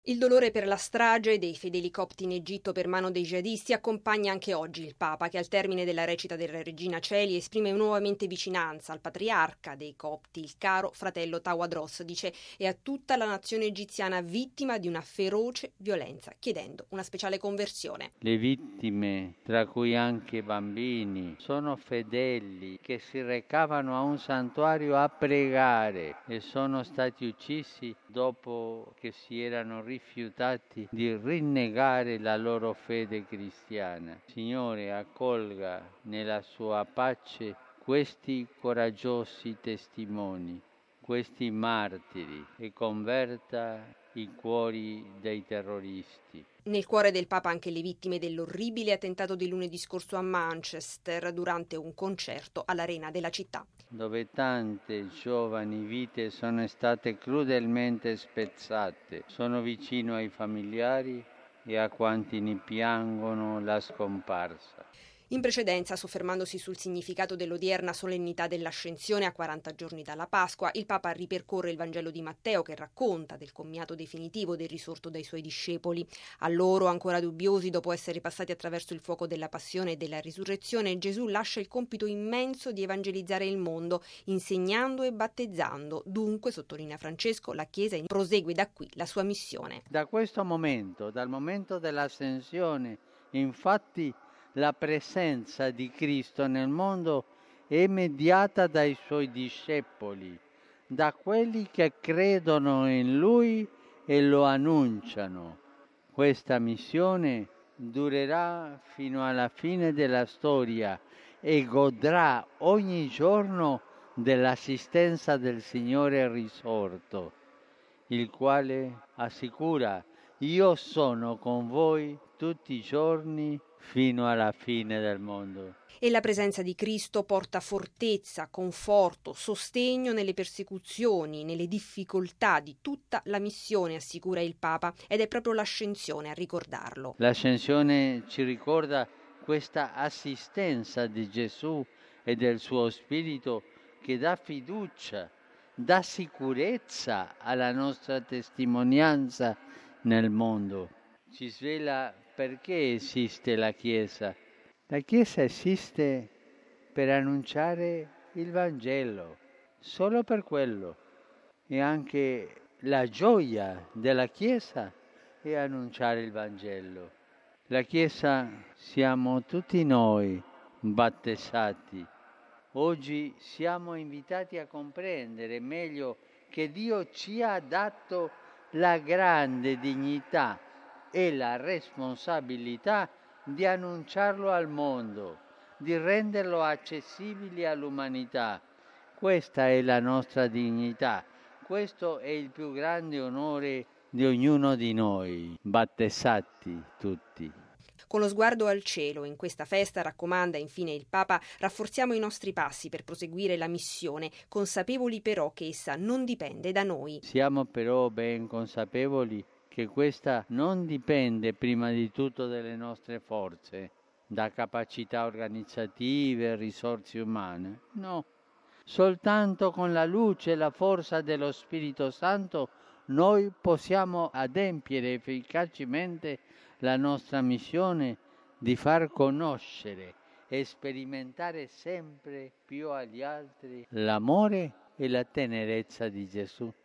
Il dolore per la strage dei fedeli copti in Egitto per mano dei jihadisti accompagna anche oggi il Papa, che al termine della recita della Regina Coeli esprime nuovamente vicinanza al patriarca dei copti, il caro fratello Tawadros, dice, e a tutta la nazione egiziana vittima di una feroce violenza, chiedendo una speciale conversione. Le vittime, tra cui anche bambini, sono fedeli che si recavano a un santuario a pregare e sono stati uccisi dopo che si erano rifiutati di rinnegare la loro fede cristiana. Signore, accolga nella sua pace questi coraggiosi testimoni, questi martiri, e converta i cuori dei terroristi. Nel cuore del Papa anche le vittime dell'orribile attentato di lunedì scorso a Manchester durante un concerto all'Arena della città, dove tante giovani vite sono state crudelmente spezzate. Sono vicino ai familiari e a quanti ne piangono la scomparsa. In precedenza, soffermandosi sul significato dell'odierna solennità dell'Ascensione a 40 giorni dalla Pasqua, il Papa ripercorre il Vangelo di Matteo che racconta del commiato definitivo del risorto dai suoi discepoli. A loro, ancora dubbiosi dopo essere passati attraverso il fuoco della passione e della risurrezione, Gesù lascia il compito immenso di evangelizzare il mondo, insegnando e battezzando. Dunque, sottolinea Francesco, la Chiesa prosegue da qui la sua missione. Da questo momento, dal momento dell'ascensione, infatti, la presenza di Cristo nel mondo è mediata dai suoi discepoli, da quelli che credono in Lui e lo annunciano. Questa missione durerà fino alla fine della storia e godrà ogni giorno dell'assistenza del Signore risorto, il quale assicura: io sono con voi tutti i giorni fino alla fine del mondo. E la presenza di Cristo porta fortezza, conforto, sostegno nelle persecuzioni, nelle difficoltà di tutta la missione, assicura il Papa, ed è proprio l'ascensione a ricordarlo. L'ascensione ci ricorda questa assistenza di Gesù e del suo Spirito che dà fiducia, dà sicurezza alla nostra testimonianza nel mondo. Ci svela perché esiste la Chiesa. La Chiesa esiste per annunciare il Vangelo, solo per quello. E anche la gioia della Chiesa è annunciare il Vangelo. La Chiesa siamo tutti noi battezzati. Oggi siamo invitati a comprendere meglio che Dio ci ha dato la grande dignità e la responsabilità di annunciarlo al mondo, di renderlo accessibile all'umanità. Questa è la nostra dignità, questo è il più grande onore di ognuno di noi, battezzati tutti. Con lo sguardo al cielo, in questa festa, raccomanda infine il Papa, rafforziamo i nostri passi per proseguire la missione, consapevoli però che essa non dipende da noi. Siamo però ben consapevoli che questa non dipende prima di tutto dalle nostre forze, da capacità organizzative, risorse umane. No, soltanto con la luce e la forza dello Spirito Santo noi possiamo adempiere efficacemente la nostra missione di far conoscere e sperimentare sempre più agli altri l'amore e la tenerezza di Gesù.